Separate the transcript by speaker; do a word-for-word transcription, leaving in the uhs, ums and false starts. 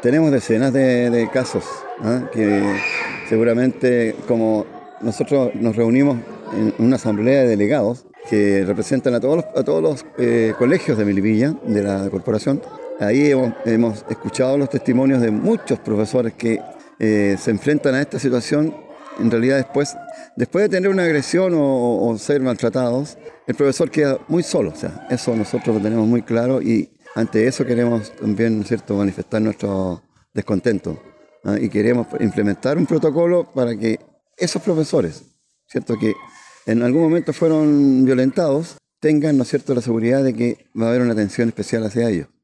Speaker 1: tenemos decenas de, de casos, ¿ah? Que seguramente como nosotros nos reunimos en una asamblea de delegados que representan a todos los, a todos los eh, colegios de Melipilla, de la corporación. Ahí hemos, hemos escuchado los testimonios de muchos profesores que eh, se enfrentan a esta situación. En realidad después, después de tener una agresión o, o ser maltratados, el profesor queda muy solo. O sea, eso nosotros lo tenemos muy claro y ante eso queremos también, ¿no es cierto?, manifestar nuestro descontento, ¿no? Y queremos implementar un protocolo para que esos profesores, ¿cierto?, que en algún momento fueron violentados, tengan, ¿no es cierto?, la seguridad de que va a haber una atención especial hacia ellos.